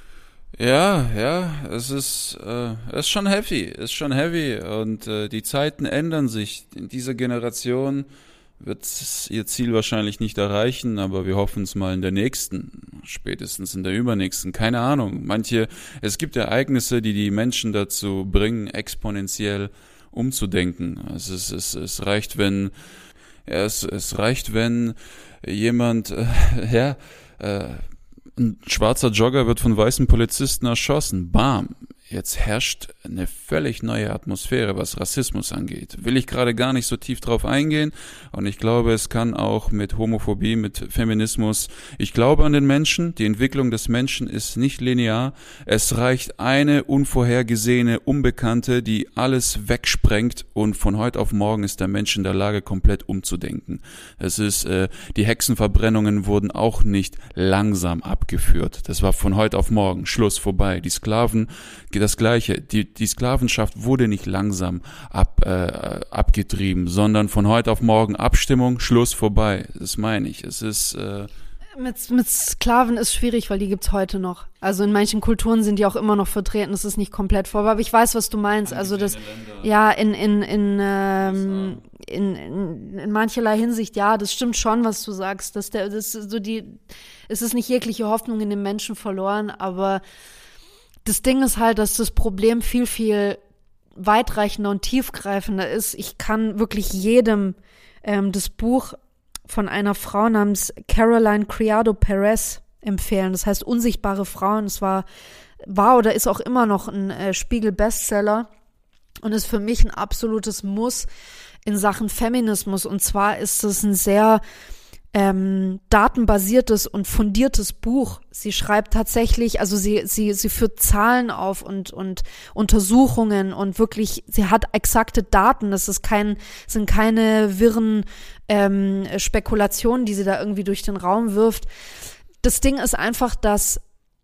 Ja, ja, es ist, äh, es ist schon heavy, es ist schon heavy und äh, die Zeiten ändern sich. In dieser Generation wird ihr Ziel wahrscheinlich nicht erreichen, aber wir hoffen es mal in der nächsten, spätestens in der übernächsten, keine Ahnung. Manche, es gibt Ereignisse, die die Menschen dazu bringen, exponentiell umzudenken. Es ist, es, es reicht, wenn, ja, es, es reicht, wenn jemand, äh, ja, äh, ein schwarzer Jogger wird von weißen Polizisten erschossen. Bam. Jetzt herrscht eine völlig neue Atmosphäre, was Rassismus angeht. Will ich gerade gar nicht so tief drauf eingehen. Und ich glaube, es kann auch mit Homophobie, mit Feminismus. Ich glaube an den Menschen. Die Entwicklung des Menschen ist nicht linear. Es reicht eine unvorhergesehene, Unbekannte, die alles wegsprengt. Und von heute auf morgen ist der Mensch in der Lage, komplett umzudenken. Es ist, äh, die Hexenverbrennungen wurden auch nicht langsam abgeführt. Das war von heute auf morgen. Schluss, vorbei. Die Sklaven, das Gleiche. Die, die Sklavenschaft wurde nicht langsam ab, äh, abgetrieben, sondern von heute auf morgen Abstimmung, Schluss, vorbei. Das meine ich. Es ist äh mit, mit Sklaven ist schwierig, weil die gibt's heute noch. Also in manchen Kulturen sind die auch immer noch vertreten. Das ist nicht komplett vorbei. Aber ich weiß, was du meinst. Also das, ja, in in in, ähm, in in in mancherlei Hinsicht, ja, das stimmt schon, was du sagst. Dass der, das ist so die, es ist nicht jegliche Hoffnung in den Menschen verloren, aber das Ding ist halt, dass das Problem viel, viel weitreichender und tiefgreifender ist. Ich kann wirklich jedem ähm, das Buch von einer Frau namens Caroline Criado Perez empfehlen. Das heißt Unsichtbare Frauen. Es war, war oder ist auch immer noch ein äh, Spiegel-Bestseller und ist für mich ein absolutes Muss in Sachen Feminismus. Und zwar ist es ein sehr Ähm, datenbasiertes und fundiertes Buch. Sie schreibt tatsächlich, also sie sie sie führt Zahlen auf und und Untersuchungen und wirklich, sie hat exakte Daten. Das ist kein sind keine wirren ähm, Spekulationen, die sie da irgendwie durch den Raum wirft. Das Ding ist einfach, dass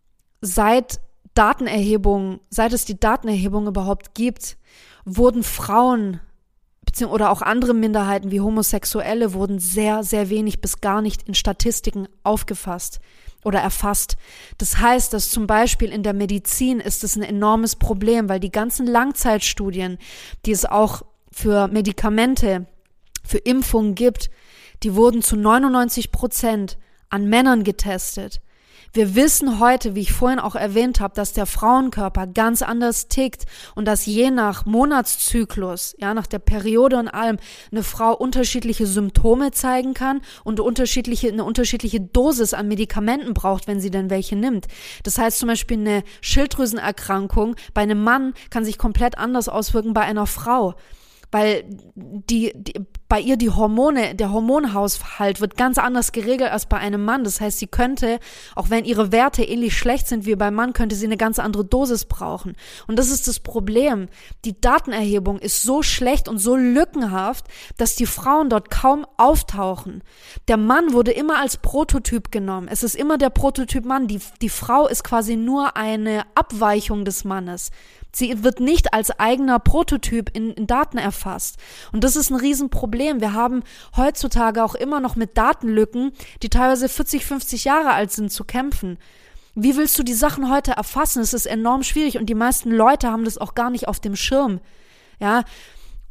seit Datenerhebung, seit es die Datenerhebung überhaupt gibt, wurden Frauen oder auch andere Minderheiten wie Homosexuelle wurden sehr, sehr wenig bis gar nicht in Statistiken aufgefasst oder erfasst. Das heißt, dass zum Beispiel in der Medizin ist es ein enormes Problem, weil die ganzen Langzeitstudien, die es auch für Medikamente, für Impfungen gibt, die wurden zu neunundneunzig Prozent an Männern getestet. Wir wissen heute, wie ich vorhin auch erwähnt habe, dass der Frauenkörper ganz anders tickt und dass je nach Monatszyklus, ja, nach der Periode und allem, eine Frau unterschiedliche Symptome zeigen kann und unterschiedliche, eine unterschiedliche Dosis an Medikamenten braucht, wenn sie denn welche nimmt. Das heißt zum Beispiel eine Schilddrüsenerkrankung bei einem Mann kann sich komplett anders auswirken bei einer Frau. Weil die, die, bei ihr die Hormone, der Hormonhaushalt wird ganz anders geregelt als bei einem Mann. Das heißt, sie könnte, auch wenn ihre Werte ähnlich schlecht sind wie beim Mann, könnte sie eine ganz andere Dosis brauchen. Und das ist das Problem. Die Datenerhebung ist so schlecht und so lückenhaft, dass die Frauen dort kaum auftauchen. Der Mann wurde immer als Prototyp genommen. Es ist immer der Prototyp Mann. Die, die Frau ist quasi nur eine Abweichung des Mannes. Sie wird nicht als eigener Prototyp in, in Daten erfasst. Und das ist ein Riesenproblem. Wir haben heutzutage auch immer noch mit Datenlücken, die teilweise vierzig, fünfzig Jahre alt sind, zu kämpfen. Wie willst du die Sachen heute erfassen? Es ist enorm schwierig und die meisten Leute haben das auch gar nicht auf dem Schirm. Ja,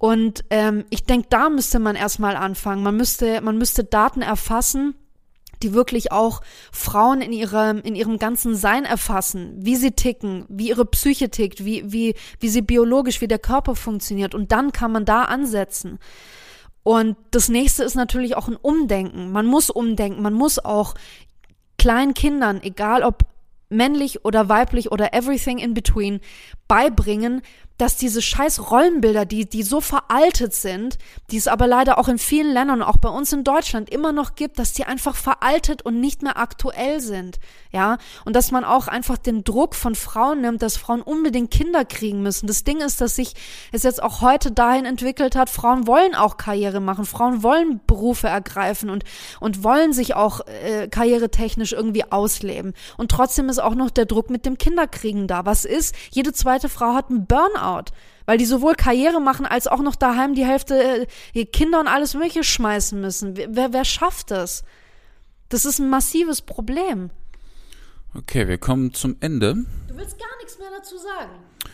Und ähm, ich denke, da müsste man erstmal anfangen. Man müsste, man müsste Daten erfassen, die wirklich auch Frauen in ihrem, in ihrem ganzen Sein erfassen, wie sie ticken, wie ihre Psyche tickt, wie, wie, wie sie biologisch, wie der Körper funktioniert. Und dann kann man da ansetzen. Und das nächste ist natürlich auch ein Umdenken. Man muss umdenken. Man muss auch kleinen Kindern, egal ob männlich oder weiblich oder everything in between, beibringen, dass diese scheiß Rollenbilder, die, die so veraltet sind, die es aber leider auch in vielen Ländern, auch bei uns in Deutschland immer noch gibt, dass die einfach veraltet und nicht mehr aktuell sind, ja, und dass man auch einfach den Druck von Frauen nimmt, dass Frauen unbedingt Kinder kriegen müssen. Das Ding ist, dass sich es jetzt auch heute dahin entwickelt hat, Frauen wollen auch Karriere machen, Frauen wollen Berufe ergreifen und, und wollen sich auch äh, karrieretechnisch irgendwie ausleben. Und trotzdem ist auch noch der Druck mit dem Kinderkriegen da. Was ist? Jede zweite Frau hat einen Burnout. Weil die sowohl Karriere machen, als auch noch daheim die Hälfte äh, Kinder und alles Mögliche schmeißen müssen. Wer, wer schafft das? Das ist ein massives Problem. Okay, wir kommen zum Ende. Du willst gar nichts mehr dazu sagen?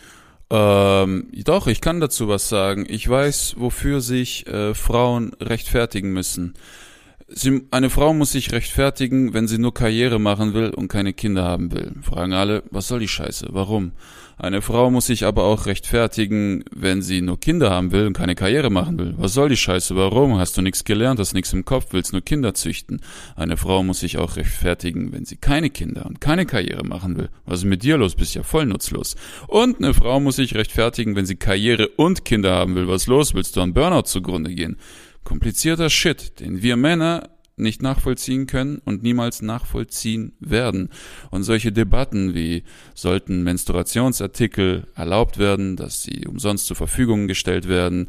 Ähm, doch, ich kann dazu was sagen. Ich weiß, wofür sich äh, Frauen rechtfertigen müssen. Sie, eine Frau muss sich rechtfertigen, wenn sie nur Karriere machen will und keine Kinder haben will. Fragen alle, was soll die Scheiße? Warum? Eine Frau muss sich aber auch rechtfertigen, wenn sie nur Kinder haben will und keine Karriere machen will. Was soll die Scheiße? Warum? Hast du nichts gelernt, hast nichts im Kopf, willst nur Kinder züchten? Eine Frau muss sich auch rechtfertigen, wenn sie keine Kinder und keine Karriere machen will. Was ist mit dir los? Bist ja voll nutzlos. Und eine Frau muss sich rechtfertigen, wenn sie Karriere und Kinder haben will. Was los? Willst du an Burnout zugrunde gehen? Komplizierter Shit, den wir Männer nicht nachvollziehen können und niemals nachvollziehen werden. Und solche Debatten wie, sollten Menstruationsartikel erlaubt werden, dass sie umsonst zur Verfügung gestellt werden,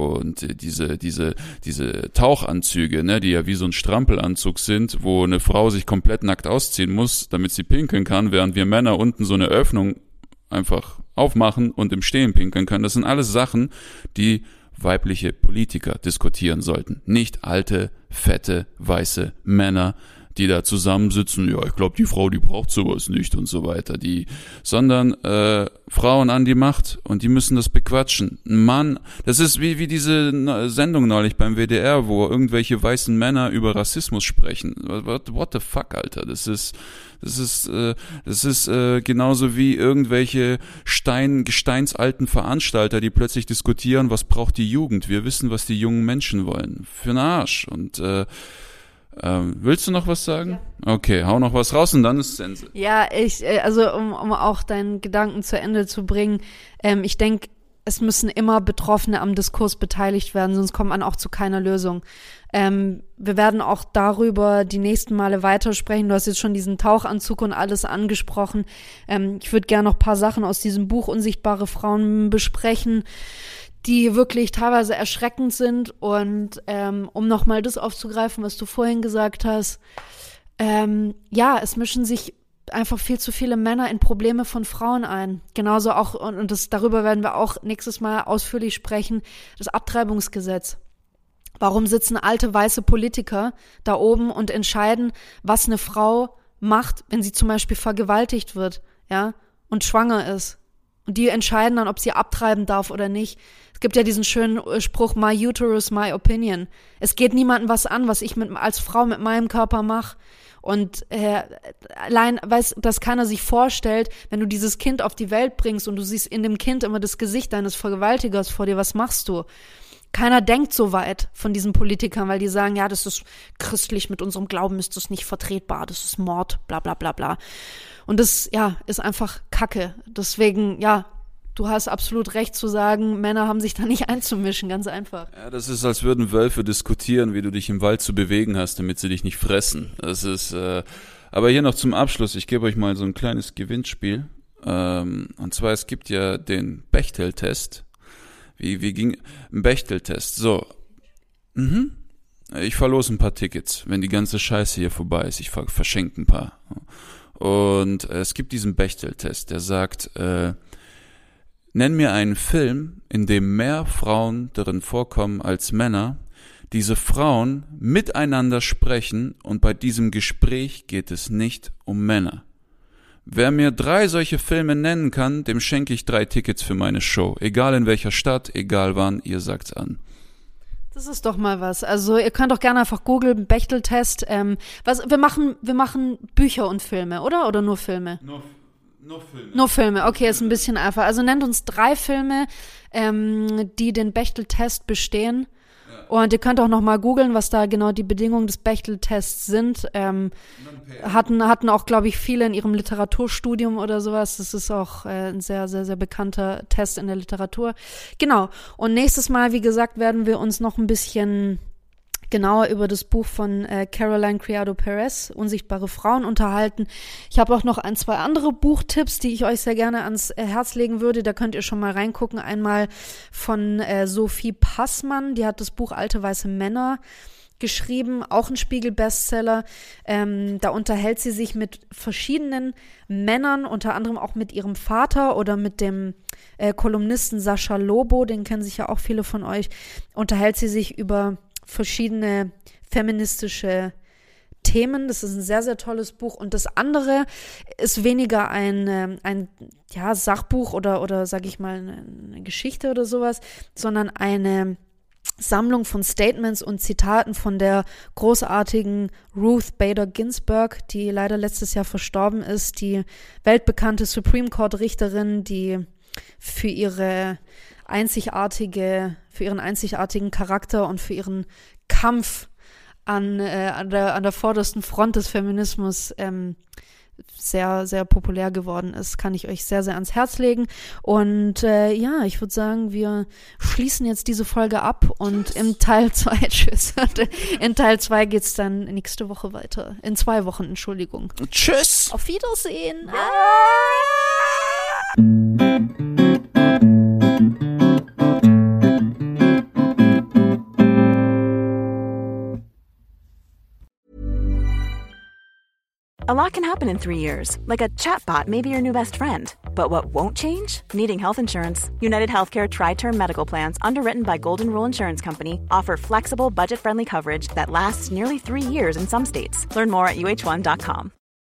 und diese diese diese Tauchanzüge, ne, die ja wie so ein Strampelanzug sind, wo eine Frau sich komplett nackt ausziehen muss, damit sie pinkeln kann, während wir Männer unten so eine Öffnung einfach aufmachen und im Stehen pinkeln können. Das sind alles Sachen, die weibliche Politiker diskutieren sollten. Nicht alte, fette, weiße Männer, die da zusammensitzen, ja, ich glaube, die Frau, die braucht sowas nicht und so weiter, die, sondern äh, Frauen an die Macht, und die müssen das bequatschen. Ein Mann, das ist wie wie diese Sendung neulich beim W D R, wo irgendwelche weißen Männer über Rassismus sprechen. What, what the fuck, Alter? Das ist das ist äh, das ist äh, genauso wie irgendwelche Stein gesteinsalten Veranstalter, die plötzlich diskutieren, was braucht die Jugend? Wir wissen, was die jungen Menschen wollen. Für 'n Arsch. Und äh, Ähm, willst du noch was sagen? Ja. Okay, hau noch was raus und dann ist Sense. Ja, ich, also um, um auch deinen Gedanken zu Ende zu bringen, ähm, ich denke, es müssen immer Betroffene am Diskurs beteiligt werden, sonst kommt man auch zu keiner Lösung. Ähm, wir werden auch darüber die nächsten Male weitersprechen. Du hast jetzt schon diesen Tauchanzug und alles angesprochen. Ähm, ich würde gerne noch ein paar Sachen aus diesem Buch Unsichtbare Frauen besprechen, die wirklich teilweise erschreckend sind. Und ähm, um nochmal das aufzugreifen, was du vorhin gesagt hast, ähm, ja, es mischen sich einfach viel zu viele Männer in Probleme von Frauen ein. Genauso auch, und, und das, darüber werden wir auch nächstes Mal ausführlich sprechen, das Abtreibungsgesetz. Warum sitzen alte weiße Politiker da oben und entscheiden, was eine Frau macht, wenn sie zum Beispiel vergewaltigt wird, ja, und schwanger ist? Und die entscheiden dann, ob sie abtreiben darf oder nicht. Es gibt ja diesen schönen Spruch, my uterus, my opinion. Es geht niemandem was an, was ich mit, als Frau mit meinem Körper mache. Und äh, allein, weiß, dass keiner sich vorstellt, wenn du dieses Kind auf die Welt bringst und du siehst in dem Kind immer das Gesicht deines Vergewaltigers vor dir, was machst du? Keiner denkt so weit von diesen Politikern, weil die sagen, ja, das ist christlich, mit unserem Glauben ist das nicht vertretbar, das ist Mord, bla bla bla bla. Und das, ja, ist einfach Kacke. Deswegen, ja, du hast absolut recht zu sagen, Männer haben sich da nicht einzumischen, ganz einfach. Ja, das ist, als würden Wölfe diskutieren, wie du dich im Wald zu bewegen hast, damit sie dich nicht fressen. Das ist, äh, aber hier noch zum Abschluss, ich gebe euch mal so ein kleines Gewinnspiel. Ähm, und zwar, es gibt ja den Bechdel-Test. Wie, wie ging, ein Bechdel-Test. So. Mhm. Ich verlose ein paar Tickets, wenn die ganze Scheiße hier vorbei ist. Ich verschenke ein paar. Und äh, es gibt diesen Bechdel-Test, der sagt, äh, nenn mir einen Film, in dem mehr Frauen darin vorkommen als Männer. Diese Frauen miteinander sprechen und bei diesem Gespräch geht es nicht um Männer. Wer mir drei solche Filme nennen kann, dem schenke ich drei Tickets für meine Show. Egal in welcher Stadt, egal wann, ihr sagt's an. Das ist doch mal was. Also ihr könnt doch gerne einfach googeln, Bechteltest. Ähm, was, wir machen, wir machen Bücher und Filme, oder? Oder nur Filme? Nur, nur Filme. Nur Filme, okay, ist ein bisschen einfach. Also nennt uns drei Filme, ähm, die den Bechteltest bestehen. Und ihr könnt auch noch mal googeln, was da genau die Bedingungen des Bechteltests sind. Ähm, hatten, hatten auch, glaube ich, viele in ihrem Literaturstudium oder sowas. Das ist auch äh, ein sehr, sehr, sehr bekannter Test in der Literatur. Genau. Und nächstes Mal, wie gesagt, werden wir uns noch ein bisschen genauer über das Buch von äh, Caroline Criado Perez, Unsichtbare Frauen, unterhalten. Ich habe auch noch ein, zwei andere Buchtipps, die ich euch sehr gerne ans äh, Herz legen würde. Da könnt ihr schon mal reingucken. Einmal von äh, Sophie Passmann, die hat das Buch Alte weiße Männer geschrieben, auch ein Spiegel-Bestseller. Ähm, da unterhält sie sich mit verschiedenen Männern, unter anderem auch mit ihrem Vater oder mit dem äh, Kolumnisten Sascha Lobo, den kennen sicher auch viele von euch, unterhält sie sich über verschiedene feministische Themen. Das ist ein sehr, sehr tolles Buch. Und das andere ist weniger ein, ein ja, Sachbuch oder, oder sage ich mal, eine Geschichte oder sowas, sondern eine Sammlung von Statements und Zitaten von der großartigen Ruth Bader Ginsburg, die leider letztes Jahr verstorben ist, die weltbekannte Supreme Court Richterin, die für ihre einzigartige, für ihren einzigartigen Charakter und für ihren Kampf an, äh, an der, an der vordersten Front des Feminismus ähm, sehr, sehr populär geworden ist, kann ich euch sehr, sehr ans Herz legen. Und äh, ja, ich würde sagen, wir schließen jetzt diese Folge ab und tschüss. Im Teil zwei, tschüss, in Teil zwei geht's dann nächste Woche weiter. In zwei Wochen, Entschuldigung. Tschüss! Auf Wiedersehen! Ah! A lot can happen in three years, like a chatbot may be your new best friend. But what won't change? Needing health insurance. United Healthcare Tri-Term Medical Plans, underwritten by Golden Rule Insurance Company, offer flexible, budget-friendly coverage that lasts nearly three years in some states. Learn more at U H one dot com.